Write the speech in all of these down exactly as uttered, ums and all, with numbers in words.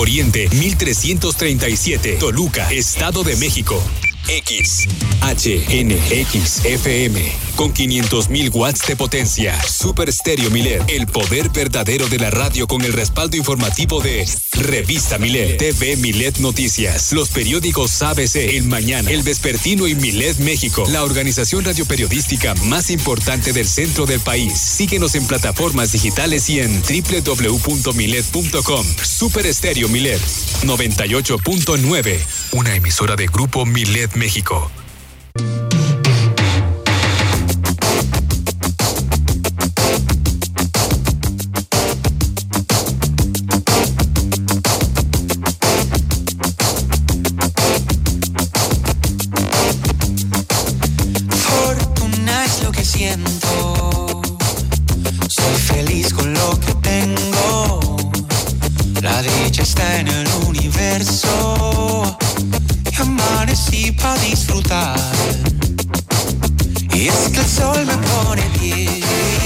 Oriente mil trescientos treinta y siete, Toluca, Estado de México. X, H N X F M, con quinientos mil watts de potencia. Super Estéreo Milet, el poder verdadero de la radio con el respaldo informativo de Revista Milet, T V Milet Noticias, los periódicos A B C, El Mañana, El Vespertino y Milet México, la organización radioperiodística más importante del centro del país. Síguenos en plataformas digitales y en doble u doble u doble u punto milet punto com. Super Estéreo Milet, noventa y ocho punto nueve, una emisora de Grupo Milet México. Fortuna es lo que siento, soy feliz con lo que tengo, la dicha está en el universo. Amanecí para disfrutar, y es que el sol me pone bien,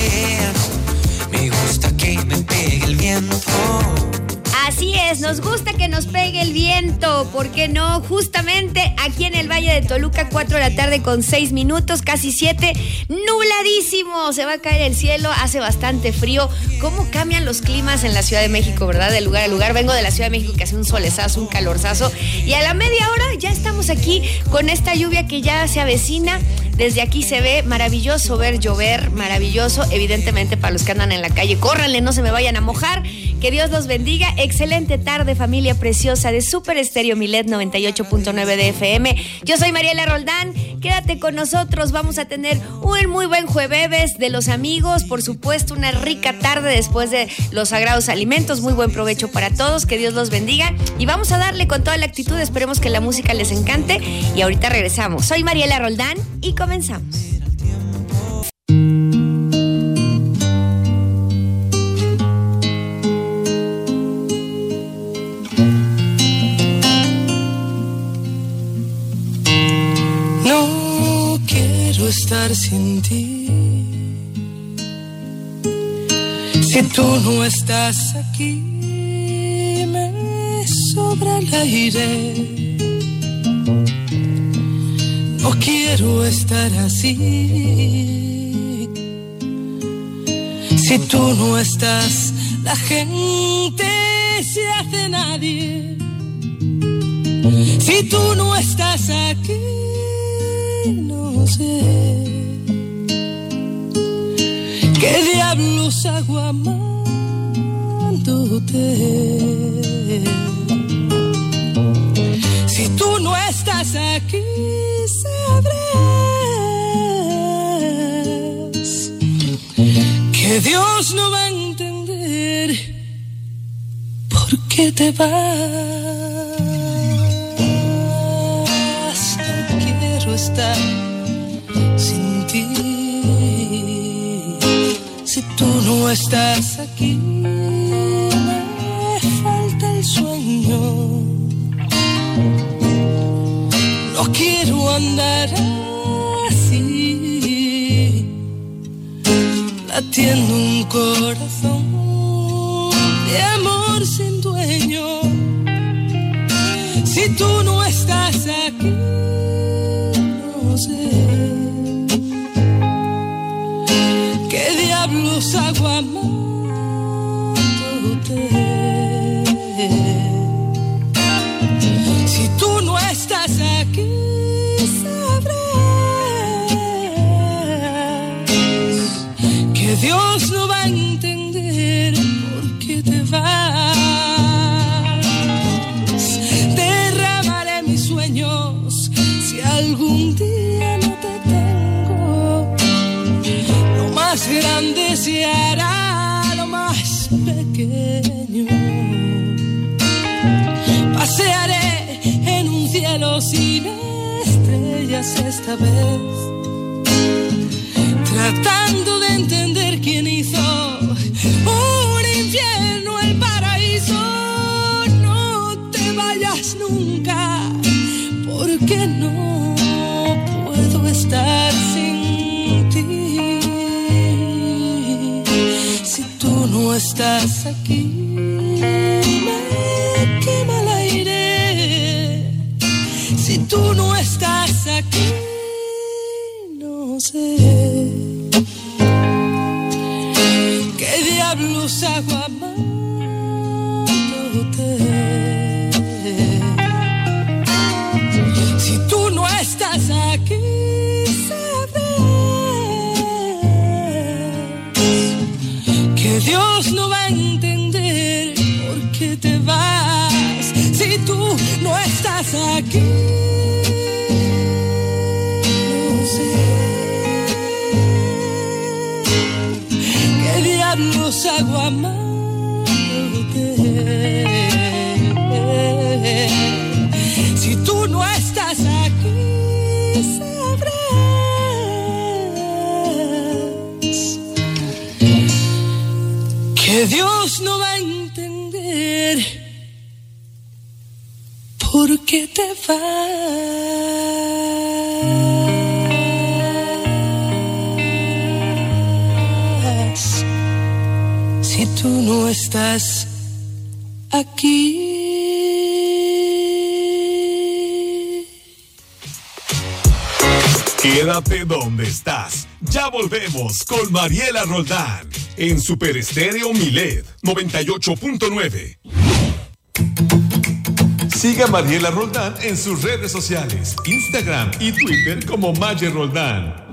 me gusta que me pegue el viento. Así es, nos gusta que nos pegue el viento, ¿por qué no? Justamente aquí en el Valle de Toluca, cuatro de la tarde con seis minutos, casi siete, nubladísimo, se va a caer el cielo, hace bastante frío. ¿Cómo cambian los climas en la Ciudad de México, verdad? De lugar a lugar, vengo de la Ciudad de México que hace un solezazo, un calorzazo, y a la media hora ya estamos aquí con esta lluvia que ya se avecina. Desde aquí se ve maravilloso ver llover, maravilloso, evidentemente para los que andan en la calle, córranle, no se me vayan a mojar, que Dios los bendiga. Excelente tarde, familia preciosa de Super Estéreo Milet noventa y ocho punto nueve de F M. Yo soy Mariela Roldán, quédate con nosotros, vamos a tener un muy buen jueves de los amigos, por supuesto, una rica tarde después de los sagrados alimentos, muy buen provecho para todos, que Dios los bendiga, y vamos a darle con toda la actitud, esperemos que la música les encante, y ahorita regresamos. Soy Mariela Roldán y comenzamos. No quiero estar sin ti, si tú no estás aquí, me sobra el aire. No quiero estar así, si tú no estás, la gente se hace nadie. Si tú no estás aquí, no sé qué diablos hago amándote. Si tú no estás aquí, sabrás que Dios no va a entender por qué te vas. No quiero estar sin ti, si tú no estás aquí, me falta el sueño. No quiero andar así, latiendo un corazón de amor sin dueño. Si tú no estás aquí, no sé qué diablos hago amándote. Si tú no estás aquí, que Dios no va a entender por qué te vas. Derramaré mis sueños si algún día no te tengo. Lo más grande se hará lo más pequeño. Pasearé en un cielo sin estrellas esta vez, tratando de entender quién hizo un infierno el paraíso. No te vayas nunca, porque no puedo estar sin ti. Si tú no estás aquí, me quedo sé qué diablos hago amándote. Si tú no estás aquí, que Dios no va a entender por qué te vas si tú no estás aquí. No sé qué diablos hago amándote. Si tú no estás aquí, sabrás que Dios no va a entender por qué te vas si tú no estás aquí. Quédate donde estás. Ya volvemos con Mariela Roldán en Super Estéreo Milet noventa y ocho punto nueve. Siga a Mariela Roldán en sus redes sociales, Instagram y Twitter como Maye Roldán.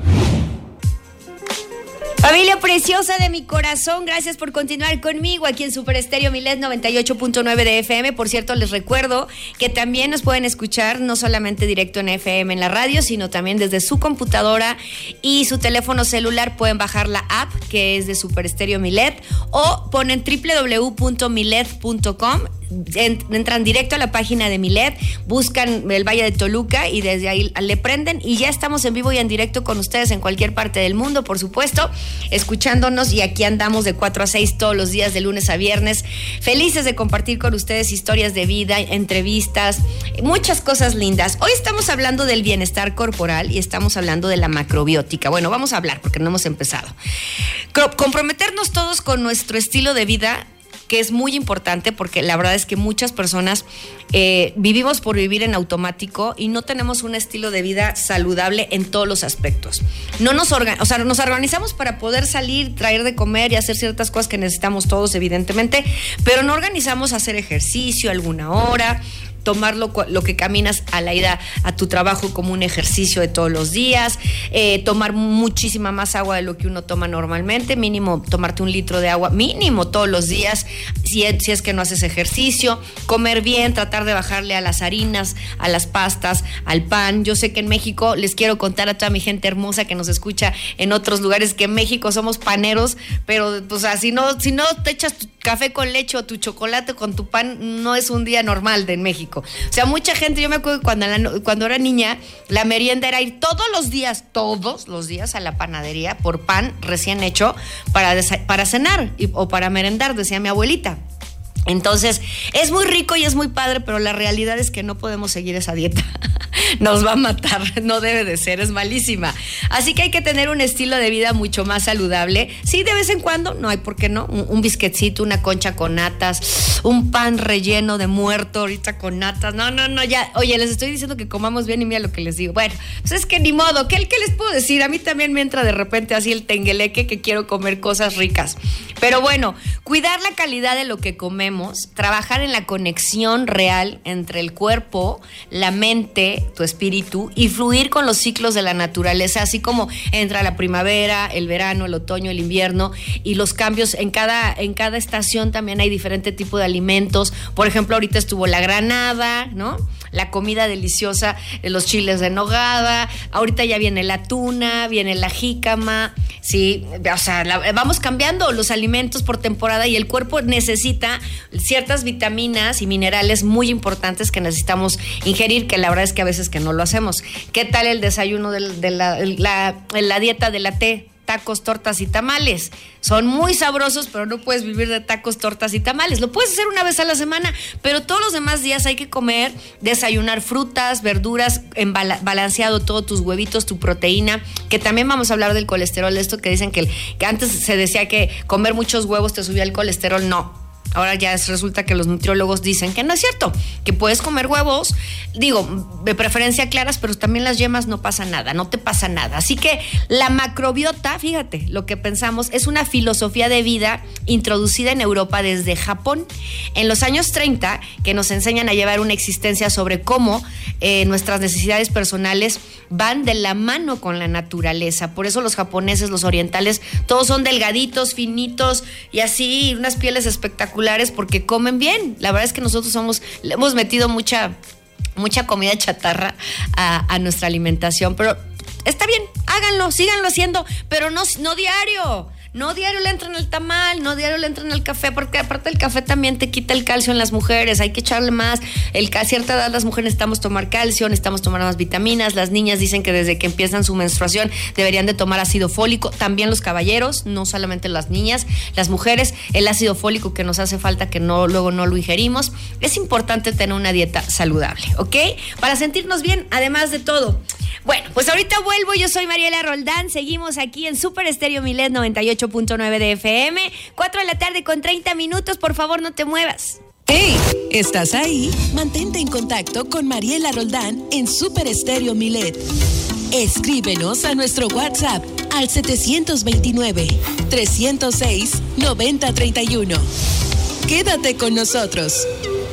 Familia preciosa de mi corazón, gracias por continuar conmigo aquí en Super Estéreo Milet noventa y ocho punto nueve de F M. Por cierto, les recuerdo que también nos pueden escuchar no solamente directo en F M en la radio, sino también desde su computadora y su teléfono celular. Pueden bajar la app que es de Super Estéreo Milet o ponen doble u doble u doble u punto milet punto com. Entran directo a la página de Milet, buscan el Valle de Toluca y desde ahí le prenden y ya estamos en vivo y en directo con ustedes en cualquier parte del mundo, por supuesto, escuchándonos, y aquí andamos de cuatro a seis todos los días, de lunes a viernes, felices de compartir con ustedes historias de vida, entrevistas, muchas cosas lindas. Hoy estamos hablando del bienestar corporal y estamos hablando de la macrobiótica. Bueno, vamos a hablar porque no hemos empezado. Comprometernos todos con nuestro estilo de vida, que es muy importante, porque la verdad es que muchas personas eh, vivimos por vivir en automático y no tenemos un estilo de vida saludable en todos los aspectos. No nos organ- o sea, nos organizamos para poder salir, traer de comer y hacer ciertas cosas que necesitamos todos, evidentemente, pero no organizamos hacer ejercicio alguna hora, tomar lo, lo que caminas a la ida a tu trabajo como un ejercicio de todos los días, eh, tomar muchísima más agua de lo que uno toma normalmente, mínimo tomarte un litro de agua, mínimo todos los días, si es, si es que no haces ejercicio, comer bien, tratar de bajarle a las harinas, a las pastas, al pan. Yo sé que en México, les quiero contar a toda mi gente hermosa que nos escucha en otros lugares, que en México somos paneros, pero pues, o sea, si no, si no te echas tu café con leche o tu chocolate con tu pan, no es un día normal de en México. O sea, mucha gente, yo me acuerdo que cuando, la, cuando era niña, la merienda era ir todos los días, todos los días a la panadería por pan recién hecho para, desa- para cenar y, o para merendar, decía mi abuelita. Entonces, es muy rico y es muy padre, pero la realidad es que no podemos seguir esa dieta. Nos va a matar, no debe de ser, es malísima. Así que hay que tener un estilo de vida mucho más saludable. Sí, de vez en cuando, no hay por qué no, un, un biscuitcito, una concha con natas, un pan relleno de muerto ahorita con natas. No, no, no, ya, oye, les estoy diciendo que comamos bien y mira lo que les digo. Bueno, pues es que ni modo, ¿qué, qué les puedo decir? A mí también me entra de repente así el tengueleque que quiero comer cosas ricas. Pero bueno, cuidar la calidad de lo que comemos, trabajar en la conexión real entre el cuerpo, la mente, tu espíritu, y fluir con los ciclos de la naturaleza, así como entra la primavera, el verano, el otoño, el invierno, y los cambios en cada, en cada estación también hay diferente tipo de alimentos. Por ejemplo, ahorita estuvo la granada, ¿no? La comida deliciosa, los chiles de nogada, ahorita ya viene la tuna, viene la jícama, sí, o sea, la, vamos cambiando los alimentos por temporada y el cuerpo necesita ciertas vitaminas y minerales muy importantes que necesitamos ingerir, que la verdad es que a veces que no lo hacemos. ¿Qué tal el desayuno de, de la, la, la dieta de la T? Tacos, tortas y tamales. Son muy sabrosos, pero no puedes vivir de tacos, tortas y tamales. Lo puedes hacer una vez a la semana, pero todos los demás días hay que comer, desayunar frutas, verduras, en bala- balanceado todo, tus huevitos, tu proteína, que también vamos a hablar del colesterol, de esto que dicen que, el, que antes se decía que comer muchos huevos te subía el colesterol. No. ahora ya resulta que los nutriólogos dicen que no es cierto, que puedes comer huevos, digo, de preferencia claras, pero también las yemas no pasa nada, no te pasa nada. Así que la macrobiota, fíjate, lo que pensamos, es una filosofía de vida introducida en Europa desde Japón en los años treinta, que nos enseñan a llevar una existencia sobre cómo eh, nuestras necesidades personales van de la mano con la naturaleza. Por eso los japoneses, los orientales, todos son delgaditos, finitos y así, unas pieles espectaculares porque comen bien. La verdad es que nosotros somos, le hemos metido mucha, mucha comida chatarra a, a nuestra alimentación, pero está bien, háganlo, síganlo haciendo, pero no, no diario. No diario le entran al tamal, no diario le entran al café, porque aparte el café también te quita el calcio en las mujeres, hay que echarle más. El, a cierta edad las mujeres necesitamos tomar calcio, necesitamos tomar más vitaminas. Las niñas dicen que desde que empiezan su menstruación deberían de tomar ácido fólico. También los caballeros, no solamente las niñas, las mujeres, el ácido fólico que nos hace falta, que no luego no lo ingerimos. Es importante tener una dieta saludable, ¿ok? Para sentirnos bien, además de todo. Bueno, pues ahorita vuelvo, yo soy Mariela Roldán, seguimos aquí en Super Estéreo Milet noventa y ocho punto nueve de F M, cuatro de la tarde con treinta minutos, por favor no te muevas. ¡Hey! ¿Estás ahí? Mantente en contacto con Mariela Roldán en Super Estéreo Milet. Escríbenos a nuestro WhatsApp al setecientos veintinueve, trescientos seis, noventa treinta y uno. Quédate con nosotros.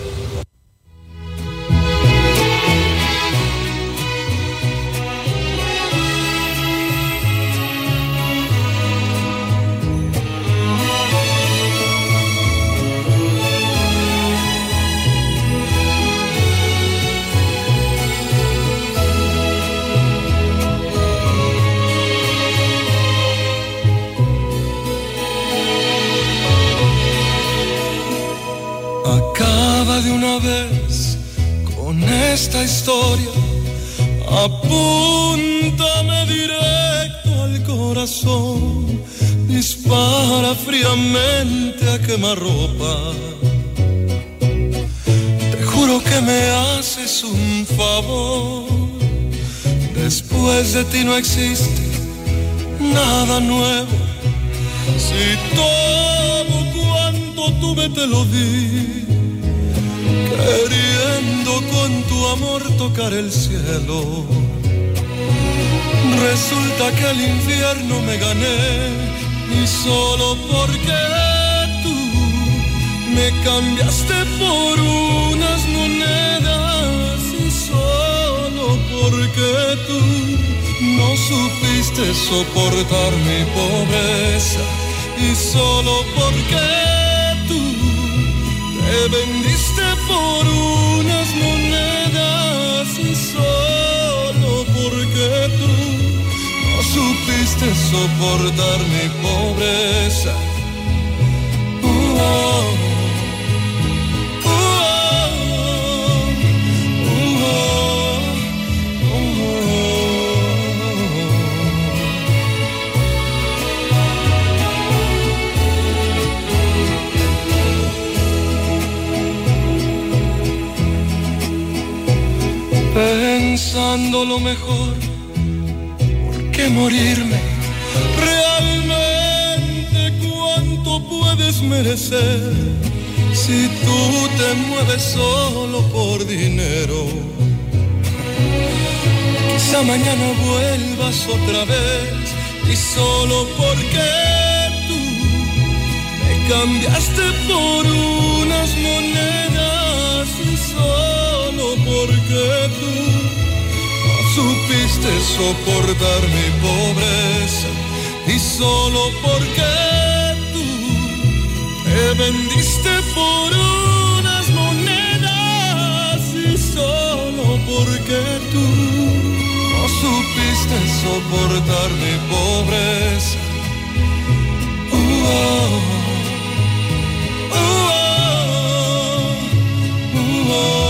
De una vez con esta historia, apúntame directo al corazón, dispara fríamente a quemarropa. Te juro que me haces un favor, después de ti no existe nada nuevo. Si todo cuanto tuve te lo di, queriendo con tu amor tocar el cielo. Resulta que el infierno me gané, y solo porque tú me cambiaste por unas monedas, y solo porque tú no supiste soportar mi pobreza, y solo porque te vendiste por unas monedas, y solo porque tú no supiste soportar mi pobreza. Uh, oh, uh, oh, uh, oh, uh, Pensando lo mejor, ¿por qué morirme? Realmente cuánto puedes merecer si tú te mueves solo por dinero. Quizá mañana vuelvas otra vez, y solo porque tú me cambiaste por unas monedas, y solo porque tú no supiste soportar mi pobreza, y solo porque tú te vendiste por unas monedas, y solo porque tú no supiste soportar mi pobreza. Uh, oh, uh, oh, uh, oh.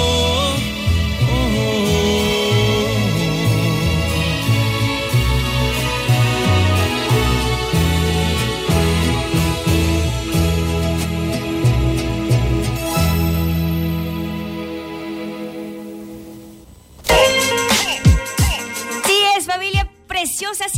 Sigue con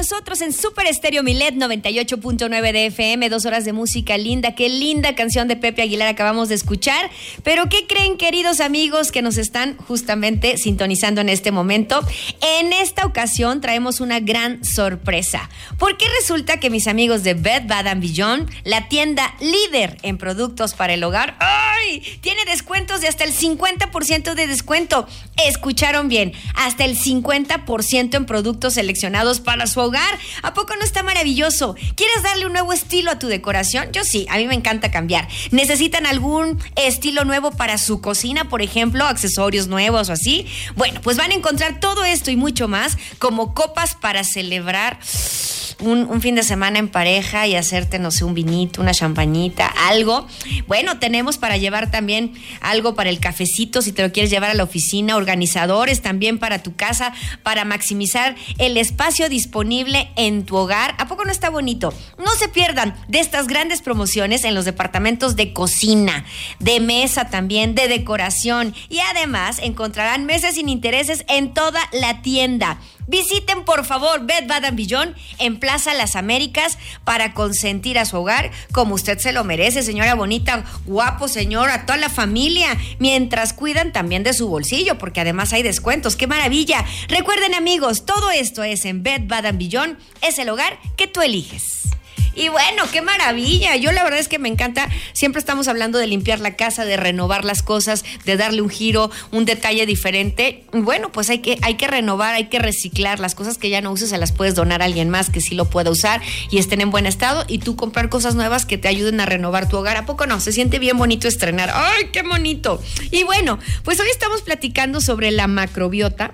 nosotros en Super Estéreo Milet noventa y ocho punto nueve de F M, dos horas de música linda. Qué linda canción de Pepe Aguilar acabamos de escuchar. Pero ¿qué creen, queridos amigos que nos están justamente sintonizando en este momento? En esta ocasión traemos una gran sorpresa, porque resulta que mis amigos de Bed Bath and Beyond, la tienda líder en productos para el hogar, ¡ay!, tiene descuentos de hasta el cincuenta por ciento de descuento. Escucharon bien, hasta el cincuenta por ciento en productos seleccionados para su hogar. ¿A poco no está maravilloso? ¿Quieres darle un nuevo estilo a tu decoración? Yo sí, a mí me encanta cambiar. ¿Necesitan algún estilo nuevo para su cocina, por ejemplo, accesorios nuevos o así? Bueno, pues van a encontrar todo esto y mucho más, como copas para celebrar Un, un fin de semana en pareja y hacerte, no sé, un vinito, una champañita, algo. Bueno, tenemos para llevar también algo para el cafecito, si te lo quieres llevar a la oficina, organizadores también para tu casa, para maximizar el espacio disponible en tu hogar. ¿A poco no está bonito? No se pierdan de estas grandes promociones en los departamentos de cocina, de mesa también, de decoración, y además encontrarán meses sin intereses en toda la tienda. Visiten, por favor, Bed Bath and Beyond en Plaza Las Américas para consentir a su hogar como usted se lo merece, señora bonita, guapo señor, a toda la familia, mientras cuidan también de su bolsillo, porque además hay descuentos. ¡Qué maravilla! Recuerden, amigos, todo esto es en Bed Bath and Beyond, es el hogar que tú eliges. Y bueno, qué maravilla. Yo la verdad es que me encanta. Siempre estamos hablando de limpiar la casa, de renovar las cosas, de darle un giro, un detalle diferente. Bueno, pues hay que, hay que renovar, hay que reciclar. Las cosas que ya no uses se las puedes donar a alguien más que sí lo pueda usar y estén en buen estado, y tú comprar cosas nuevas que te ayuden a renovar tu hogar. ¿A poco no? Se siente bien bonito estrenar. ¡Ay, qué bonito! Y bueno, pues hoy estamos platicando sobre la macrobiota.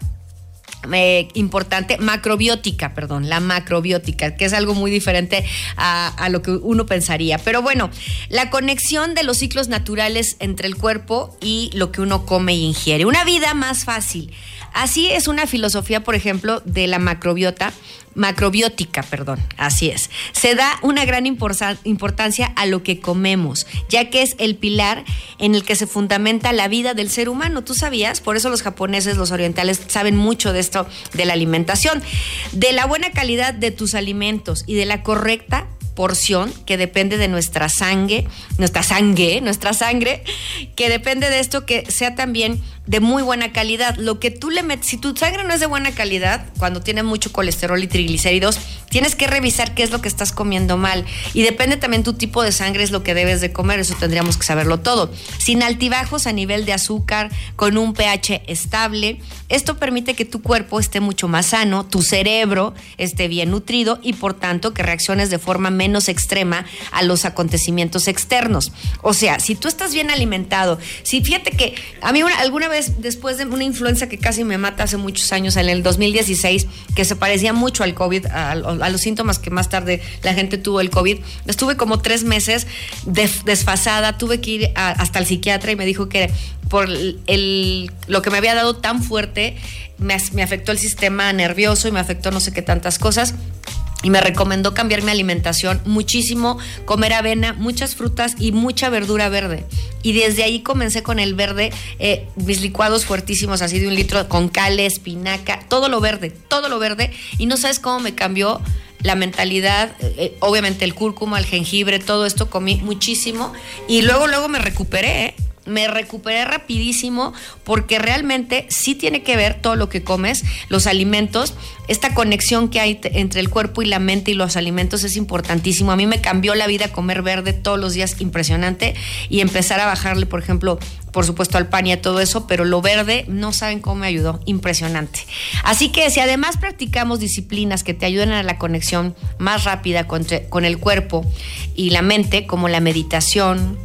Eh, importante, macrobiótica, perdón, la macrobiótica, que es algo muy diferente a, a lo que uno pensaría. Pero bueno, la conexión de los ciclos naturales entre el cuerpo y lo que uno come e ingiere. Una vida más fácil. Así es una filosofía, por ejemplo, de la macrobiota, macrobiótica, perdón, así es. Se da una gran imporsa, importancia a lo que comemos, ya que es el pilar en el que se fundamenta la vida del ser humano. ¿Tú sabías? Por eso los japoneses, los orientales, saben mucho de esto, de la alimentación, de la buena calidad de tus alimentos y de la correcta porción que depende de nuestra sangre, nuestra sangre, nuestra sangre, que depende de esto, que sea también de muy buena calidad. Lo que tú le metes, si tu sangre no es de buena calidad, cuando tiene mucho colesterol y triglicéridos, tienes que revisar qué es lo que estás comiendo mal. Y depende también tu tipo de sangre, es lo que debes de comer, eso tendríamos que saberlo todo. Sin altibajos a nivel de azúcar, con un pH estable. Esto permite que tu cuerpo esté mucho más sano, tu cerebro esté bien nutrido y por tanto que reacciones de forma menos extrema a los acontecimientos externos. O sea, si tú estás bien alimentado, si fíjate que a mí una, alguna vez después de una influenza que casi me mata hace muchos años, en el dos mil dieciséis, que se parecía mucho al COVID, a, a los síntomas que más tarde la gente tuvo el COVID, estuve como tres meses des, desfasada, tuve que ir a, hasta el psiquiatra y me dijo que por el, lo que me había dado tan fuerte me, me afectó el sistema nervioso y me afectó no sé qué tantas cosas. Y me recomendó cambiar mi alimentación muchísimo, comer avena, muchas frutas y mucha verdura verde. Y desde ahí comencé con el verde, eh, mis licuados fuertísimos, así de un litro, con cale, espinaca, todo lo verde, todo lo verde. Y no sabes cómo me cambió la mentalidad, eh, obviamente el cúrcuma, el jengibre, todo esto comí muchísimo. Y luego, luego me recuperé, ¿eh? Me recuperé rapidísimo, porque realmente sí tiene que ver todo lo que comes, los alimentos, esta conexión que hay t- entre el cuerpo y la mente y los alimentos es importantísimo. A mí me cambió la vida comer verde todos los días, impresionante, y empezar a bajarle, por ejemplo, por supuesto al pan y a todo eso, pero lo verde, no saben cómo me ayudó, impresionante. Así que si además practicamos disciplinas que te ayuden a la conexión más rápida con, te- con el cuerpo y la mente, como la meditación,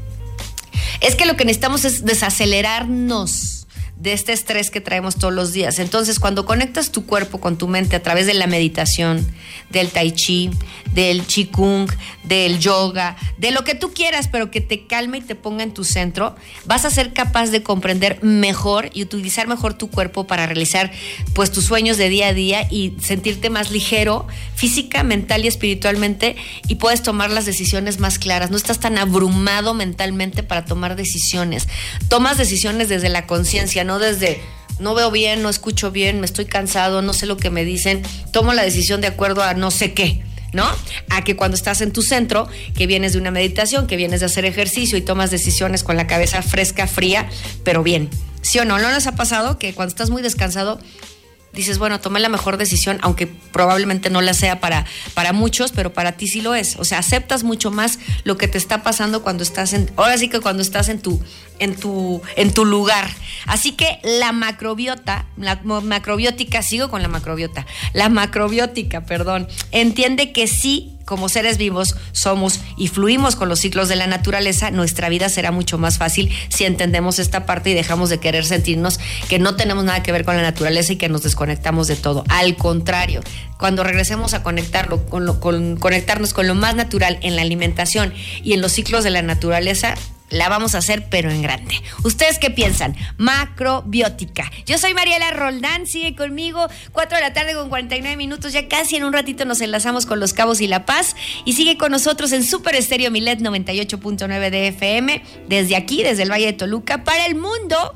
es que lo que necesitamos es desacelerarnos de este estrés que traemos todos los días. Entonces, cuando conectas tu cuerpo con tu mente a través de la meditación, del tai chi, del qigong, del yoga, de lo que tú quieras, pero que te calme y te ponga en tu centro, vas a ser capaz de comprender mejor y utilizar mejor tu cuerpo para realizar pues tus sueños de día a día y sentirte más ligero física, mental y espiritualmente, y puedes tomar las decisiones más claras. No estás tan abrumado mentalmente para tomar decisiones. Tomas decisiones desde la conciencia, no desde no veo bien, no escucho bien, me estoy cansado, no sé lo que me dicen, tomo la decisión de acuerdo a no sé qué, ¿no? A que cuando estás en tu centro, que vienes de una meditación, que vienes de hacer ejercicio y tomas decisiones con la cabeza fresca, fría, pero bien. ¿Sí o no? ¿No les ha pasado que cuando estás muy descansado dices, bueno, tomé la mejor decisión, aunque probablemente no la sea para, para muchos, pero para ti sí lo es? O sea, aceptas mucho más lo que te está pasando cuando estás en, ahora sí que cuando estás en tu, en tu, en tu lugar. Así que la macrobiota, la macrobiótica, sigo con la macrobiota, la macrobiótica, perdón, entiende que sí, como seres vivos somos y fluimos con los ciclos de la naturaleza, nuestra vida será mucho más fácil si entendemos esta parte y dejamos de querer sentirnos que no tenemos nada que ver con la naturaleza y que nos desconectamos de todo. Al contrario, cuando regresemos a conectarlo, con lo, con, conectarnos con lo más natural en la alimentación y en los ciclos de la naturaleza, la vamos a hacer, pero en grande. ¿Ustedes qué piensan? Macrobiótica. Yo soy Mariela Roldán, sigue conmigo, cuatro de la tarde con cuarenta y nueve minutos, ya casi en un ratito nos enlazamos con Los Cabos y La Paz, y sigue con nosotros en Super Estéreo Milet noventa y ocho punto nueve de F M, desde aquí, desde el Valle de Toluca, para el mundo.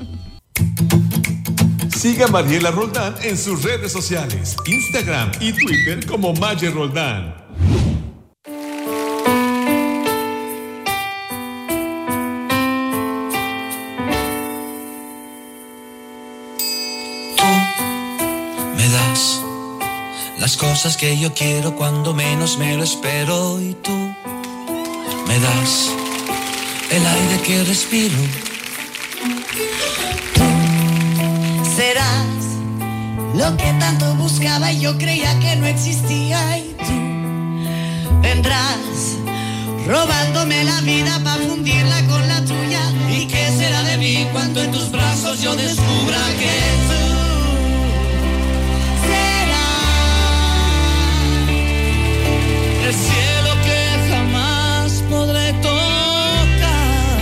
Siga a Mariela Roldán en sus redes sociales, Instagram y Twitter como Maye Roldán. Las cosas que yo quiero cuando menos me lo espero, y tú me das el aire que respiro. Tú serás lo que tanto buscaba y yo creía que no existía, y tú vendrás robándome la vida para fundirla con la tuya. ¿Y qué será de mí cuando en tus brazos yo descubra que tú el cielo que jamás podré tocar?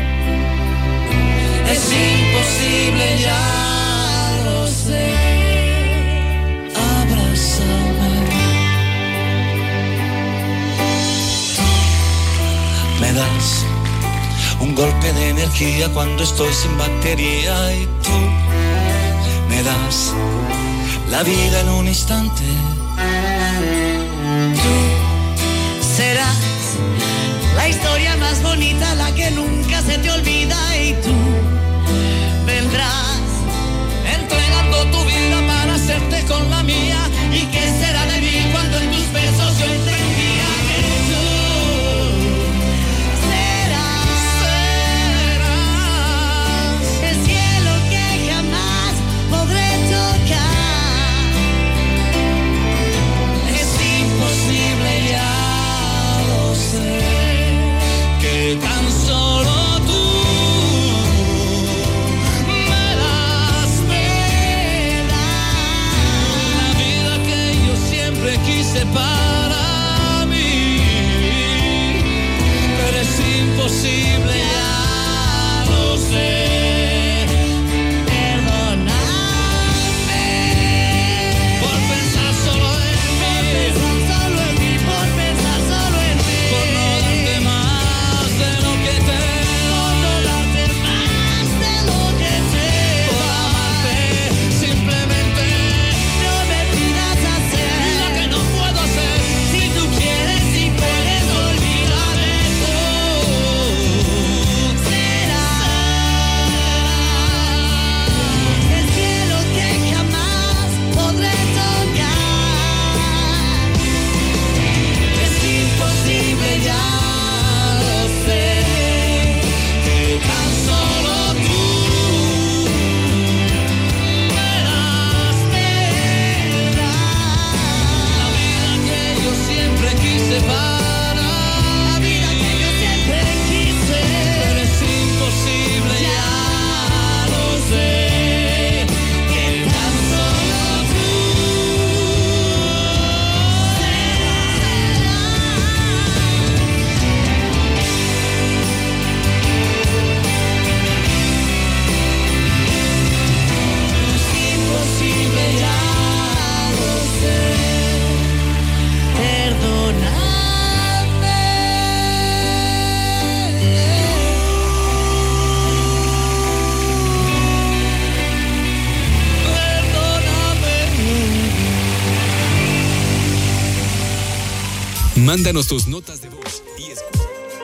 Es imposible, ya lo sé. Abrázame. Me das un golpe de energía cuando estoy sin batería, y tú me das la vida en un instante. Tú serás la historia más bonita, la que nunca se te olvida, y tú vendrás entregando tu vida para hacerte con la mía. ¿Y qué será de mí cuando en tus besos yo entendía que tú serás, serás el cielo que jamás podré tocar? Ya lo sé, que tan solo tú Mándanos tus notas de voz y escucha.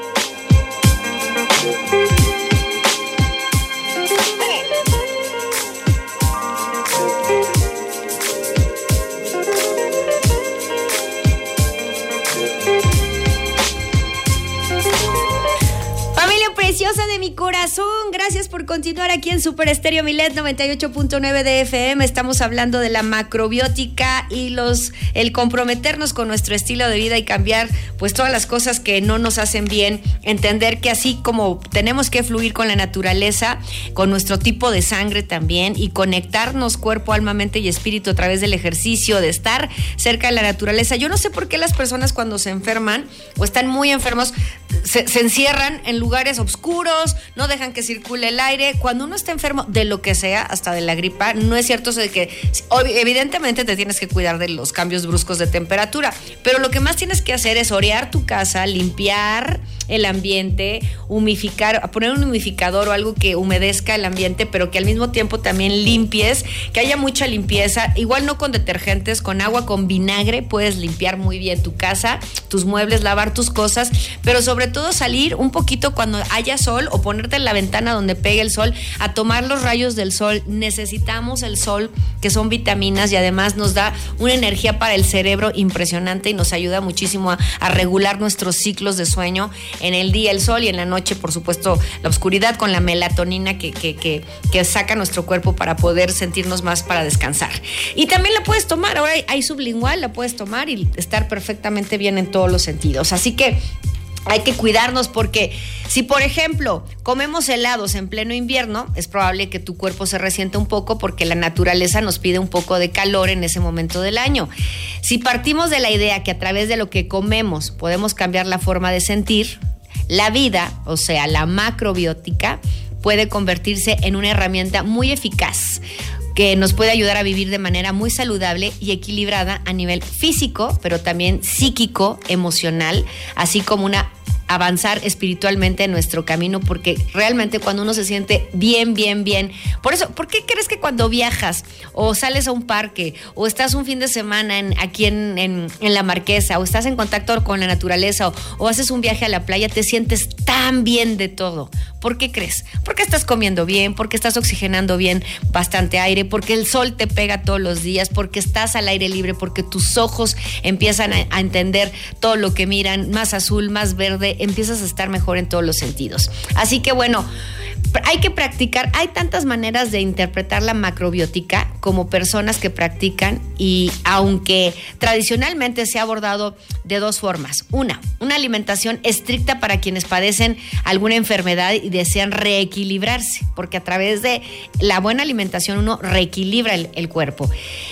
Preciosa de mi corazón, gracias por continuar aquí en Super Estéreo Milet noventa y ocho punto nueve de F M. Estamos hablando de la macrobiótica y los el comprometernos con nuestro estilo de vida y cambiar pues todas las cosas que no nos hacen bien, entender que así como tenemos que fluir con la naturaleza, con nuestro tipo de sangre también, y conectarnos cuerpo, alma, mente y espíritu a través del ejercicio, de estar cerca de la naturaleza. Yo no sé por qué las personas cuando se enferman o están muy enfermos se, se encierran en lugares oscuros, no dejan que circule el aire. Cuando uno está enfermo de lo que sea, hasta de la gripa, no es cierto eso de que evidentemente te tienes que cuidar de los cambios bruscos de temperatura, pero lo que más tienes que hacer es orear tu casa, limpiar el ambiente, humificar, poner un humificador o algo que humedezca el ambiente, pero que al mismo tiempo también limpies, que haya mucha limpieza, igual no con detergentes, con agua, con vinagre puedes limpiar muy bien tu casa, tus muebles, lavar tus cosas, pero sobre todo salir un poquito cuando haya sol o ponerte en la ventana donde pegue el sol a tomar los rayos del sol. Necesitamos el sol, que son vitaminas, y además nos da una energía para el cerebro impresionante y nos ayuda muchísimo a, a regular nuestros ciclos de sueño. En el día el sol y en la noche, por supuesto, la oscuridad con la melatonina que, que, que, que saca nuestro cuerpo para poder sentirnos más para descansar. Y también la puedes tomar, ahora hay, hay sublingual, la puedes tomar y estar perfectamente bien en todos los sentidos. Así que hay que cuidarnos porque si, por ejemplo, comemos helados en pleno invierno, es probable que tu cuerpo se resienta un poco porque la naturaleza nos pide un poco de calor en ese momento del año. Si partimos de la idea que a través de lo que comemos podemos cambiar la forma de sentir, la vida, o sea, la macrobiótica, puede convertirse en una herramienta muy eficaz que nos puede ayudar a vivir de manera muy saludable y equilibrada a nivel físico, pero también psíquico, emocional, así como una avanzar espiritualmente en nuestro camino, porque realmente cuando uno se siente bien, bien, bien, por eso, ¿por qué crees que cuando viajas o sales a un parque o estás un fin de semana en, aquí en, en, en la Marquesa o estás en contacto con la naturaleza o, o haces un viaje a la playa, te sientes tan bien de todo? ¿Por qué crees? Porque estás comiendo bien, porque estás oxigenando bien bastante aire, porque el sol te pega todos los días, porque estás al aire libre, porque tus ojos empiezan a, a entender todo lo que miran, más azul, más verde, empiezas a estar mejor en todos los sentidos. Así que bueno, hay que practicar, hay tantas maneras de interpretar la macrobiótica como personas que practican, y aunque tradicionalmente se ha abordado de dos formas. Una, una alimentación estricta para quienes padecen alguna enfermedad y desean reequilibrarse, porque a través de la buena alimentación uno reequilibra el, el cuerpo.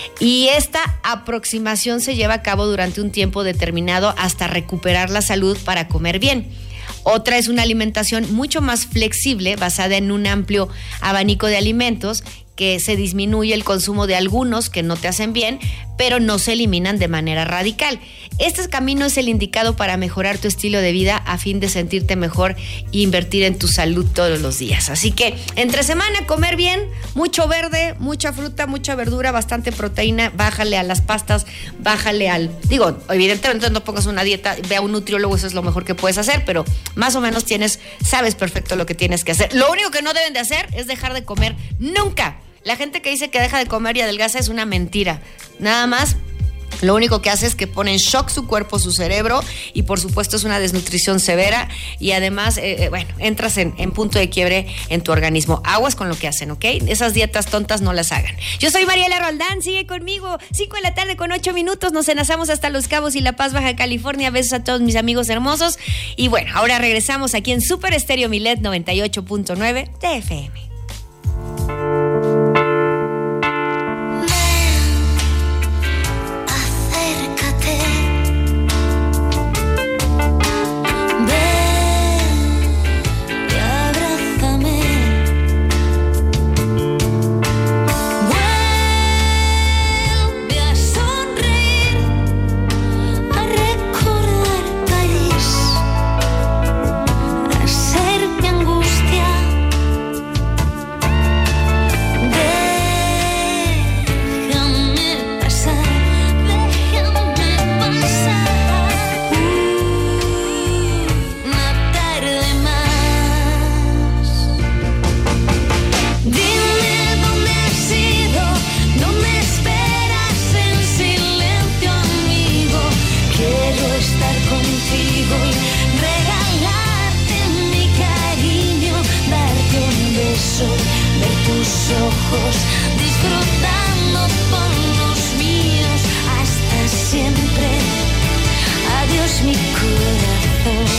Y esta aproximación se lleva a cabo durante un tiempo determinado hasta recuperar la salud para comer bien. Otra es una alimentación mucho más flexible, basada en un amplio abanico de alimentos, que se disminuye el consumo de algunos que no te hacen bien, pero no se eliminan de manera radical. Este camino es el indicado para mejorar tu estilo de vida a fin de sentirte mejor e invertir en tu salud todos los días. Así que entre semana comer bien, mucho verde, mucha fruta, mucha verdura, bastante proteína, bájale a las pastas, bájale al... Digo, evidentemente no pongas una dieta, ve a un nutriólogo, eso es lo mejor que puedes hacer, pero más o menos tienes, sabes perfecto lo que tienes que hacer. Lo único que no deben de hacer es dejar de comer nunca. La gente que dice que deja de comer y adelgaza es una mentira. Nada más, lo único que hace es que pone en shock su cuerpo, su cerebro, y por supuesto es una desnutrición severa, y además, eh, bueno, entras en, en punto de quiebre en tu organismo. Aguas con lo que hacen, ¿ok? Esas dietas tontas no las hagan. Yo soy Mariela Roldán, sigue conmigo, cinco de la tarde con ocho minutos, nos enlazamos hasta Los Cabos y La Paz, Baja California. Besos a todos mis amigos hermosos, y bueno, ahora regresamos aquí en Super Estéreo Milet noventa y ocho punto nueve de F M. beso, ver tus ojos, disfrutando con los míos hasta siempre. Adiós mi corazón.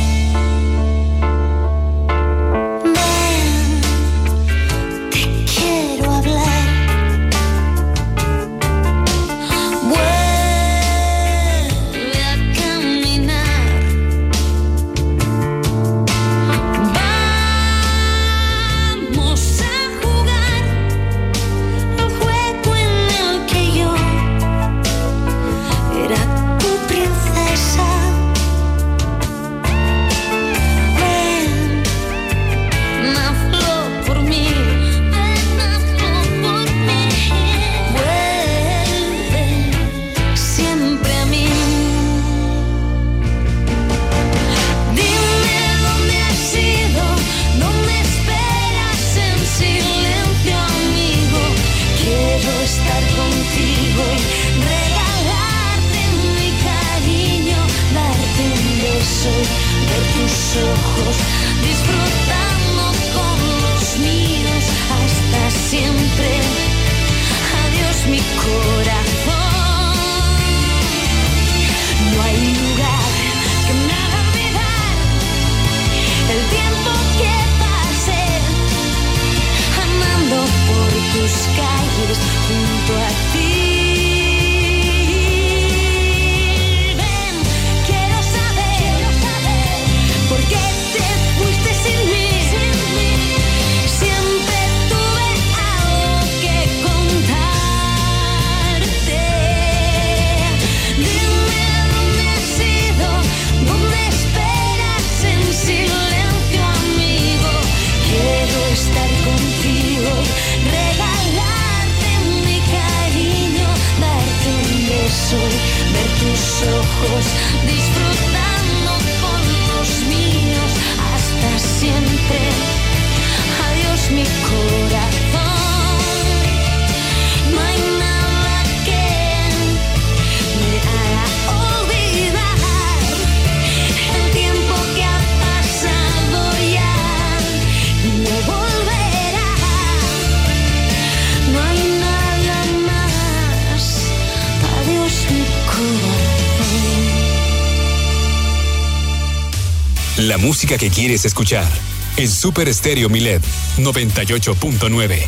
La música que quieres escuchar en Super Estéreo Milet noventa y ocho punto nueve.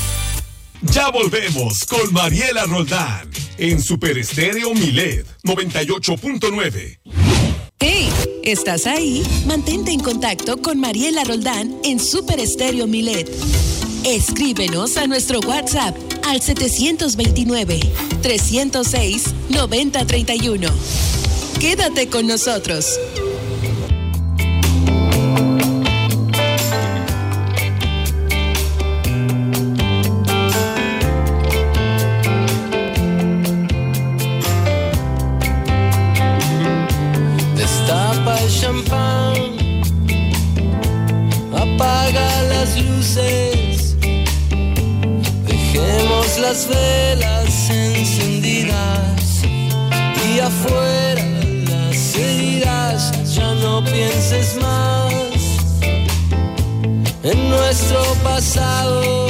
Ya volvemos con Mariela Roldán en Super Estéreo Milet noventa y ocho punto nueve. Hey, ¿estás ahí? Mantente en contacto con Mariela Roldán en Super Estéreo Milet. Escríbenos a nuestro WhatsApp al setecientos veintinueve, trescientos seis, noventa treinta y uno. Quédate con nosotros. Apaga las luces, dejemos las velas encendidas y afuera las heridas. Ya no pienses más en nuestro pasado,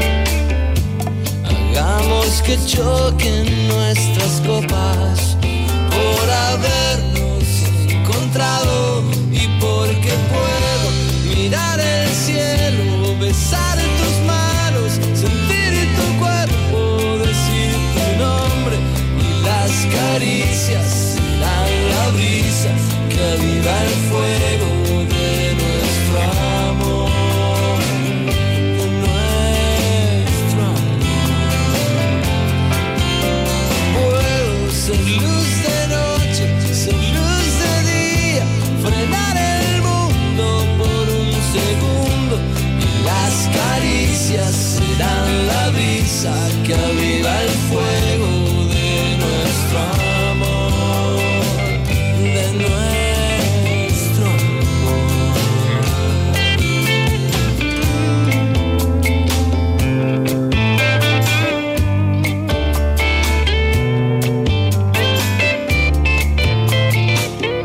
hagamos que choquen nuestras copas por habernos encontrado y porque puedo mirar el cielo, besar tus manos, sentir tu cuerpo, decir tu nombre y las caricias serán la brisa que aviva el fuego de nuestro amor, de nuestro amor. Puedo ser luz de noche, ser luz de día, frenar el mundo por un segundo y las caricias serán la brisa que aviva el fuego de nuestro amor, de nuestro amor.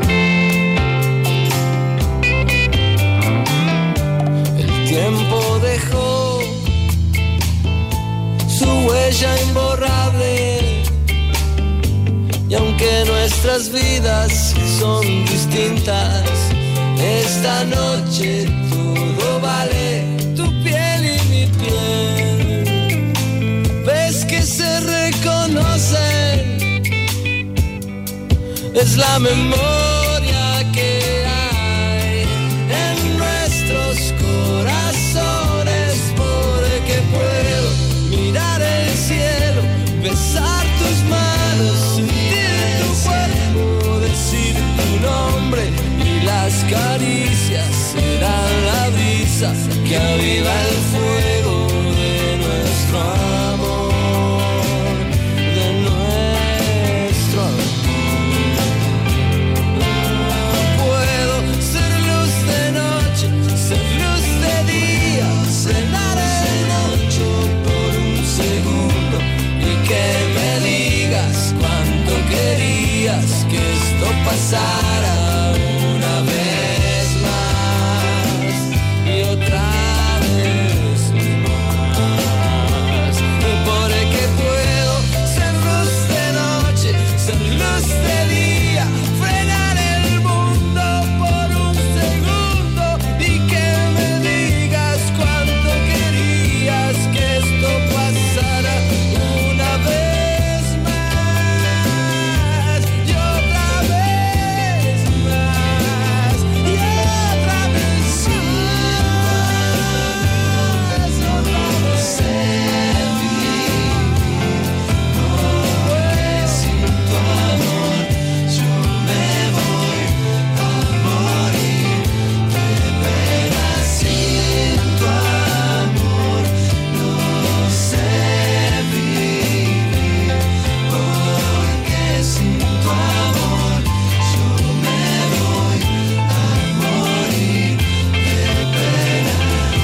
El tiempo de dejó su huella imborrable. Y aunque nuestras vidas son distintas, esta noche todo vale, tu piel y mi piel. Ves que se reconocen, es la memoria que hay en nuestros corazones, porque puedo mirar el cielo, besar tus manos, sentir tu cuerpo, decir tu nombre, y las caricias serán la brisa que aviva el fuego de nuestro amor, de nuestro amor. Puedo ser luz de noche, ser luz de día, cenar el noche por un segundo, y que me digas cuánto querías que esto pasara una vez más y otra vez más, porque puedo ser luz de noche, ser luz de día, frenar el mundo por un segundo, y que me digas cuánto querías que esto pasara una vez más y otra vez más y otra vez más, otra vez. Sin tu amor yo me voy a morir de pena. Sin tu amor no sé vivir, porque sin tu amor yo me voy a morir de pena.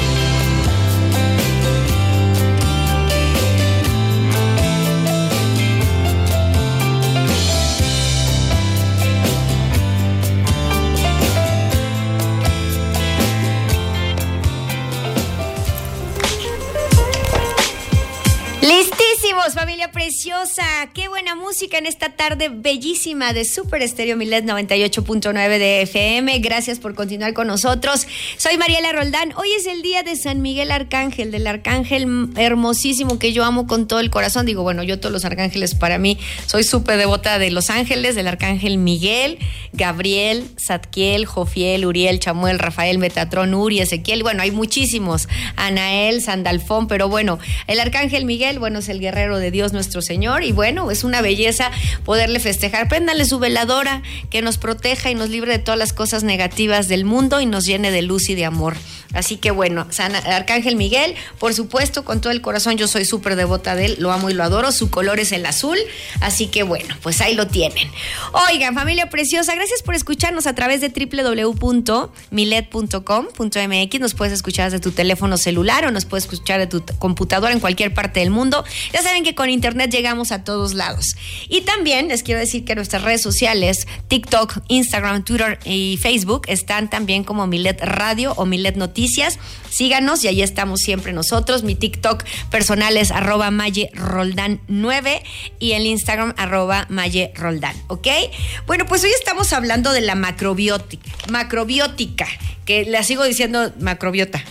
Listísimos, familia preciosa. Qué buena música en esta tarde bellísima de Super Estéreo Milet noventa y ocho punto nueve de F M. Gracias por continuar con nosotros. Soy Mariela Roldán. Hoy es el día de San Miguel Arcángel, del arcángel hermosísimo que yo amo con todo el corazón. Digo, bueno, yo todos los arcángeles, para mí, soy súper devota de los ángeles, del arcángel Miguel, Gabriel, Zadkiel, Jofiel, Uriel, Chamuel, Rafael, Metatrón, Uri, Ezequiel. Bueno, hay muchísimos. Anael, Sandalfón, pero bueno, el arcángel Miguel, bueno, es el guerrero de Dios nuestro Señor, y bueno, es una belleza poderle festejar. Préndale su veladora, que nos proteja y nos libre de todas las cosas negativas del mundo y nos llene de luz y de amor. Así que bueno, San Arcángel Miguel, por supuesto, con todo el corazón, yo soy súper devota de él, lo amo y lo adoro. Su color es el azul, así que bueno, pues ahí lo tienen. Oigan, familia preciosa, gracias por escucharnos a través de doble u doble u doble u punto milet punto com punto m x. Nos puedes escuchar desde tu teléfono celular o nos puedes escuchar de tu computadora en cualquier parte del mundo. Ya saben que con internet llegamos a todos lados. Y también les quiero decir que nuestras redes sociales, TikTok, Instagram, Twitter y Facebook, están también como Milet Radio o Milet Noticias. Síganos y ahí estamos siempre nosotros. Mi TikTok personal es arroba Maye Roldán nueve y el Instagram arroba Maye Roldán, ¿ok? Bueno, pues hoy estamos hablando de la macrobiótica, macrobiótica, que la sigo diciendo macrobiota,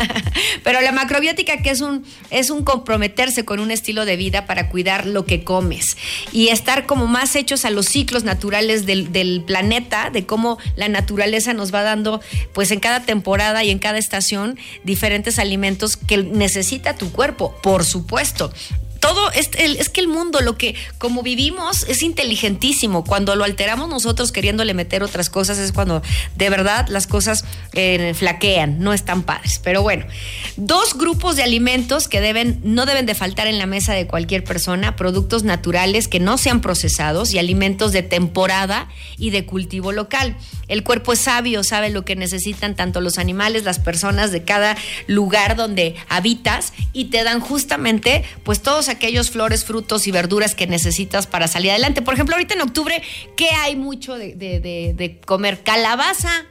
pero la macrobiótica, que es un, es un comprometerse con un estilo de vida para cuidar lo que comes y estar como más hechos a los ciclos naturales del, del planeta, de cómo la naturaleza nos va dando, pues en cada temporada y en cada estación, diferentes alimentos que necesita tu cuerpo, por supuesto. Todo es, el, es que el mundo, lo que como vivimos, es inteligentísimo. Cuando lo alteramos nosotros queriéndole meter otras cosas, es cuando de verdad las cosas eh, flaquean, no están padres. Pero bueno, dos grupos de alimentos que deben, no deben de faltar en la mesa de cualquier persona: productos naturales que no sean procesados y alimentos de temporada y de cultivo local. El cuerpo es sabio, sabe lo que necesitan tanto los animales, las personas de cada lugar donde habitas, y te dan justamente pues todos aquellos flores, frutos y verduras que necesitas para salir adelante. Por ejemplo, ahorita en octubre, ¿qué hay mucho de, de, de, de comer? Calabaza.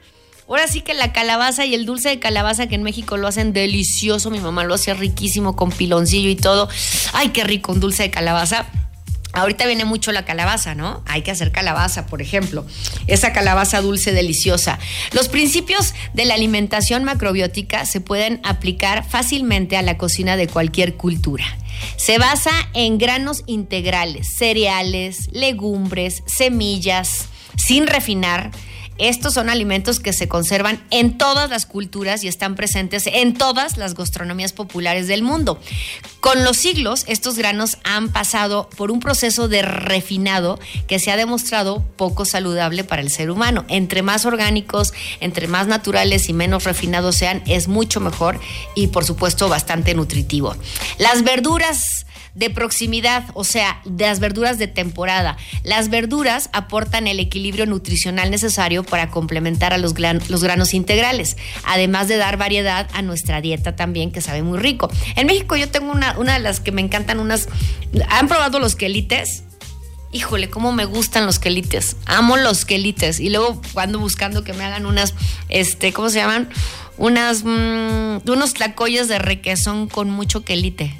Ahora sí que la calabaza y el dulce de calabaza, que en México lo hacen delicioso. Mi mamá lo hacía riquísimo con piloncillo y todo. Ay, qué rico un dulce de calabaza. Ahorita viene mucho la calabaza, ¿no? Hay que hacer calabaza, por ejemplo. Esa calabaza dulce deliciosa. Los principios de la alimentación macrobiótica se pueden aplicar fácilmente a la cocina de cualquier cultura. Se basa en granos integrales, cereales, legumbres, semillas, sin refinar. Estos son alimentos que se conservan en todas las culturas y están presentes en todas las gastronomías populares del mundo. Con los siglos, estos granos han pasado por un proceso de refinado que se ha demostrado poco saludable para el ser humano. Entre más orgánicos, entre más naturales y menos refinados sean, es mucho mejor y, por supuesto, bastante nutritivo. Las verduras de proximidad, o sea, de las verduras de temporada. Las verduras aportan el equilibrio nutricional necesario para complementar a los, gran, los granos integrales, además de dar variedad a nuestra dieta también, que sabe muy rico. En México yo tengo una, una de las que me encantan, unas... ¿Han probado los quelites? Híjole, cómo me gustan los quelites. Amo los quelites. Y luego ando buscando que me hagan unas, este, ¿cómo se llaman? Unas, mmm, unos tlacoyos de requesón con mucho quelite.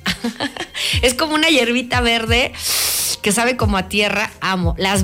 Es como una hierbita verde que sabe como a tierra. Amo. Las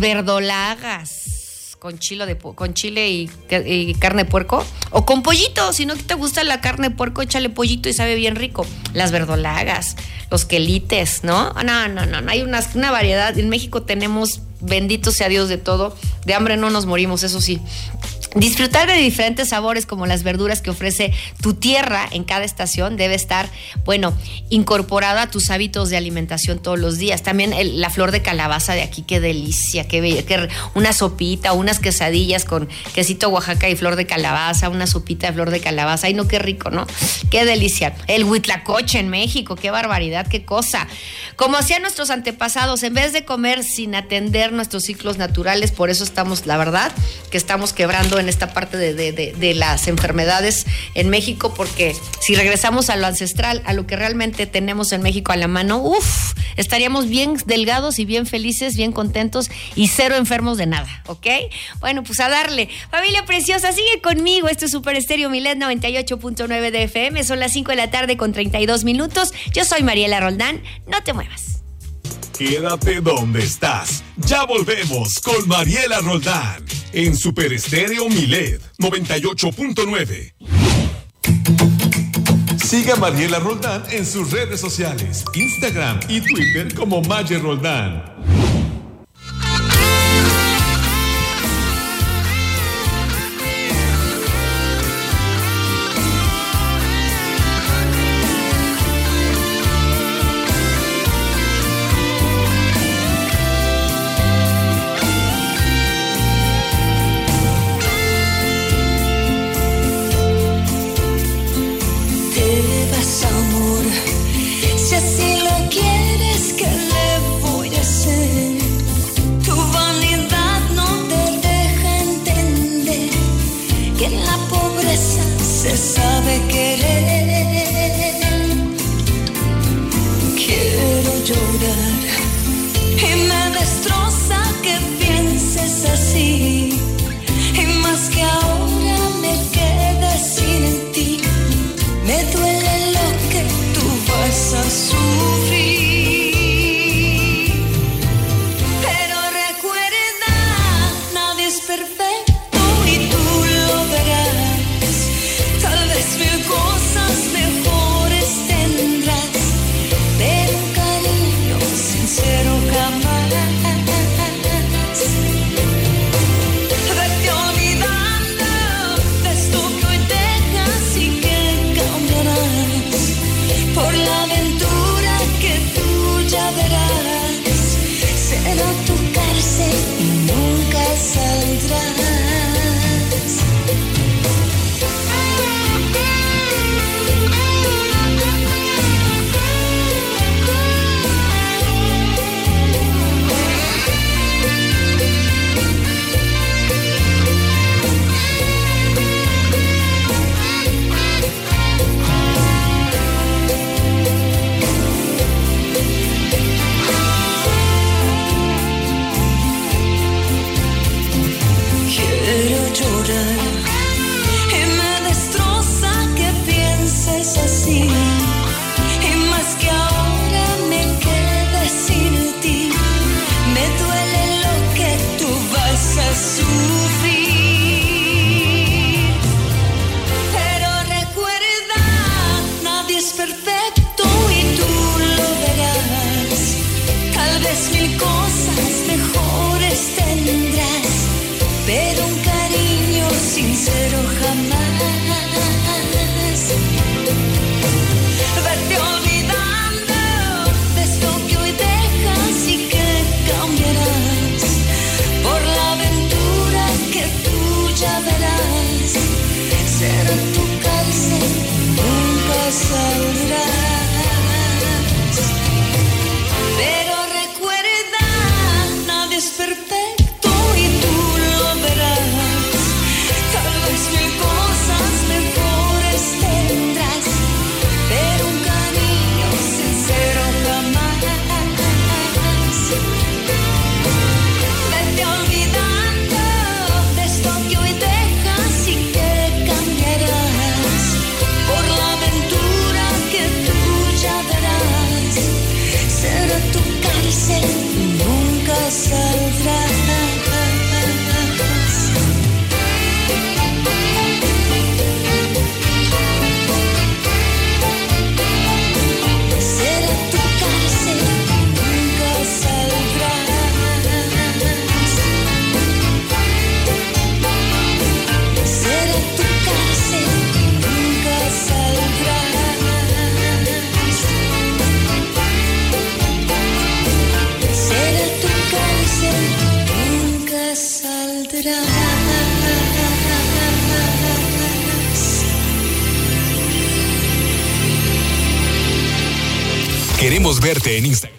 verdolagas con chile, de, con chile y, y carne de puerco. O con pollito. Si no te gusta la carne de puerco, échale pollito y sabe bien rico. Las verdolagas, los quelites, ¿no? No, no, no. no hay una, una variedad. En México tenemos, bendito sea Dios, de todo. De hambre no nos morimos, eso sí. Disfrutar de diferentes sabores como las verduras que ofrece tu tierra en cada estación debe estar, bueno, incorporada a tus hábitos de alimentación todos los días. También el, la flor de calabaza de aquí, qué delicia, qué bella, qué, una sopita, unas quesadillas con quesito Oaxaca y flor de calabaza, una sopita de flor de calabaza. Ay, no, qué rico, ¿no? Qué delicia. El huitlacoche en México, qué barbaridad, qué cosa. Como hacían nuestros antepasados, en vez de comer sin atender nuestros ciclos naturales, por eso estamos, la verdad, que estamos quebrando en esta parte de, de, de, de las enfermedades en México, porque si regresamos a lo ancestral, a lo que realmente tenemos en México a la mano, uff, estaríamos bien delgados y bien felices, bien contentos y cero enfermos de nada, ¿ok? Bueno, pues a darle. Familia preciosa, sigue conmigo. Esto es Super Estéreo Milet noventa y ocho punto nueve de F M. Son las cinco de la tarde con treinta y dos minutos. Yo soy Mariela Roldán. No te muevas. Quédate donde estás. Ya volvemos con Mariela Roldán en Super Estéreo Milet noventa y ocho punto nueve. Siga a Mariela Roldán en sus redes sociales, Instagram y Twitter como Maye Roldán. Se sabe querer. Quiero llorar y me destroza que pienses así. Y más que ahora me quede sin ti, me duele lo que tú vas a sufrir. Pero recuerda, nadie es perfecto. Mil cosas mejores tendrás, pero cariño sin perfecto y tú lo verás. Tal vez mil cosas mejores tendrás, pero un cariño sincero jamás. Vete olvidando de esto que hoy dejas y que cambiarás por la aventura que tú ya verás. Será tu cárcel, nunca saldrás. Pero recuerda, nadie es perfecto y tú lo verás. Tal vez mil cosas mejores tendrás, pero un cariño sincero jamás. Vete olvidando de esto que hoy dejas y que cambiarás por la aventura que tú ya verás. Será tu cárcel y nunca saldrás. Será tu cárcel y nunca saldrás. Será tu cárcel y nunca saldrás. Será tu cárcel y nunca saldrás. Queremos verte en Instagram.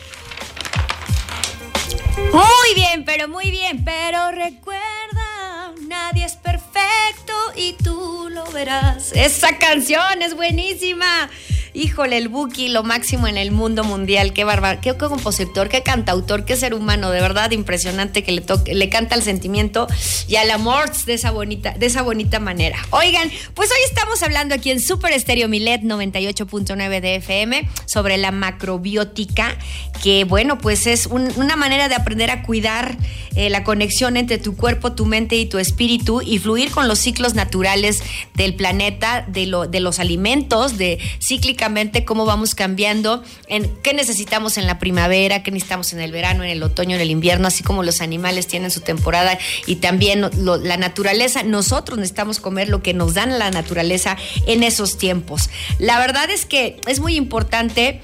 Muy bien, pero muy bien, pero recuerda, nadie es perfecto y tú lo verás. Esa canción es buenísima. Híjole, el Buki, lo máximo en el mundo mundial. Qué bárbaro, qué compositor, qué cantautor, qué ser humano, de verdad impresionante que le toque, le canta al sentimiento y al amor de esa bonita, de esa bonita manera. Oigan, pues hoy estamos hablando aquí en Super Estéreo Milet noventa y ocho punto nueve de F M sobre la macrobiótica, que bueno, pues es un, una manera de aprender a cuidar eh, la conexión entre tu cuerpo, tu mente y tu espíritu y fluir con los ciclos naturales del planeta, de, lo, de los alimentos, de cíclicamente cómo vamos cambiando, en qué necesitamos en la primavera, qué necesitamos en el verano, en el otoño, en el invierno, así como los animales tienen su temporada y también lo, la naturaleza. Nosotros necesitamos comer lo que nos dan la naturaleza en esos tiempos. La verdad es que es muy importante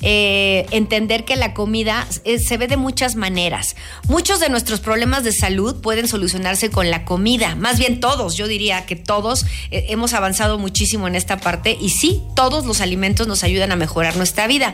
Eh, entender que la comida eh, se ve de muchas maneras. Muchos de nuestros problemas de salud pueden solucionarse con la comida, más bien todos, yo diría que todos eh, hemos avanzado muchísimo en esta parte y sí, todos los alimentos nos ayudan a mejorar nuestra vida.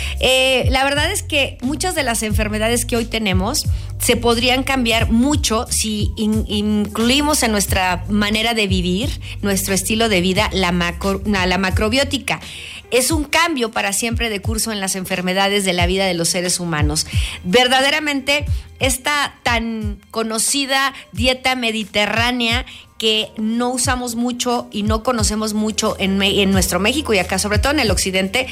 Eh, la verdad es que muchas de las enfermedades que hoy tenemos se podrían cambiar mucho si in, incluimos en nuestra manera de vivir, nuestro estilo de vida, la, macro, la macrobiótica. Es un cambio para siempre de curso en las enfermedades de la vida de los seres humanos. Verdaderamente, esta tan conocida dieta mediterránea que no usamos mucho y no conocemos mucho en, en nuestro México y acá, sobre todo en el occidente,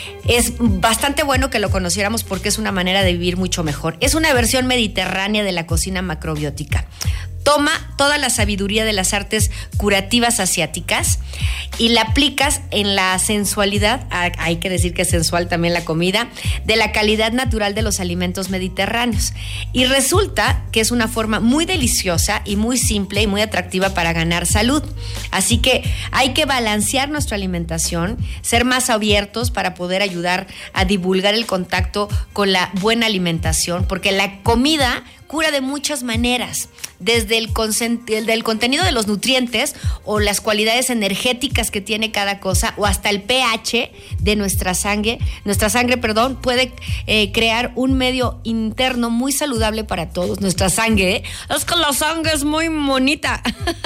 es bastante bueno que lo conociéramos porque es una manera de vivir mucho mejor. Es una versión mediterránea de la cocina macrobiótica. Toma toda la sabiduría de las artes curativas asiáticas y la aplicas en la sensualidad, hay que decir que es sensual también la comida, de la calidad natural de los alimentos mediterráneos. Y resulta que es una forma muy deliciosa y muy simple y muy atractiva para ganar salud. Así que hay que balancear nuestra alimentación, ser más abiertos para poder ayudar a divulgar el contacto con la buena alimentación, porque la comida cura de muchas maneras, desde el, el del contenido de los nutrientes o las cualidades energéticas que tiene cada cosa, o hasta el pH de nuestra sangre, nuestra sangre, perdón, puede eh, crear un medio interno muy saludable para todos. Nuestra sangre, ¿eh? Es que la sangre es muy bonita.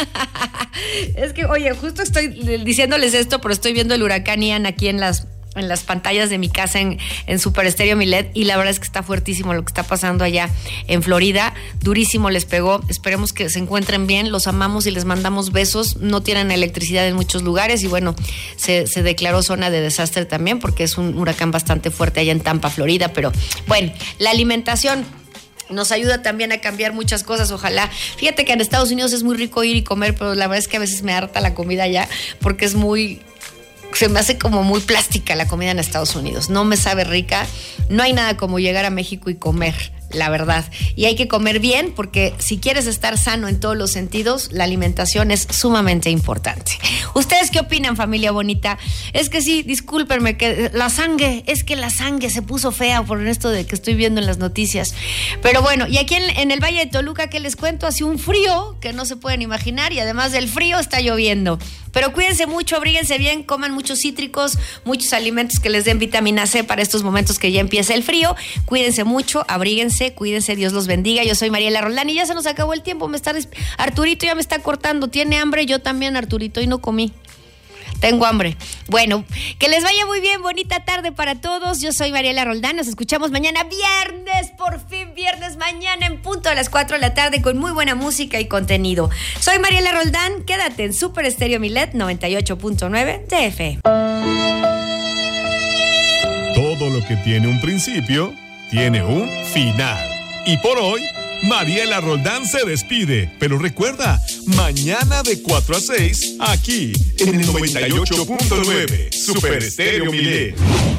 Es que, oye, justo estoy diciéndoles esto, pero estoy viendo el huracán Ian aquí en las en las pantallas de mi casa en, en Super Estéreo Milet, y la verdad es que está fuertísimo lo que está pasando allá en Florida, durísimo les pegó. Esperemos que se encuentren bien, los amamos y les mandamos besos. No tienen electricidad en muchos lugares y bueno, se, se declaró zona de desastre también porque es un huracán bastante fuerte allá en Tampa, Florida, pero bueno, la alimentación nos ayuda también a cambiar muchas cosas, ojalá. Fíjate que en Estados Unidos es muy rico ir y comer, pero la verdad es que a veces me harta la comida allá porque es muy... se me hace como muy plástica la comida en Estados Unidos. No me sabe rica. No hay nada como llegar a México y comer, la verdad. Y hay que comer bien porque si quieres estar sano en todos los sentidos, la alimentación es sumamente importante. ¿Ustedes qué opinan, familia bonita? Es que sí, discúlpenme, que la sangre, es que la sangre se puso fea por esto de que estoy viendo en las noticias. Pero bueno, y aquí en, en el Valle de Toluca, ¿qué les cuento? Hace un frío que no se pueden imaginar y además del frío está lloviendo. Pero cuídense mucho, abríguense bien, coman muchos cítricos, muchos alimentos que les den vitamina C para estos momentos que ya empieza el frío. Cuídense mucho, abríguense, cuídense, Dios los bendiga. Yo soy Mariela Roldán y ya se nos acabó el tiempo. Me está des... Arturito ya me está cortando, tiene hambre, yo también, Arturito, y no comí. Tengo hambre. Bueno, que les vaya muy bien, bonita tarde para todos. Yo soy Mariela Roldán, nos escuchamos mañana viernes, por fin viernes, mañana en punto a las cuatro de la tarde con muy buena música y contenido. Soy Mariela Roldán, quédate en Super Estéreo Milet noventa y ocho punto nueve D F. Todo lo que tiene un principio, tiene un final. Y por hoy, Mariela Roldán se despide, pero recuerda, mañana de cuatro a seis, aquí en el noventa y ocho punto nueve, Super Estéreo Milet.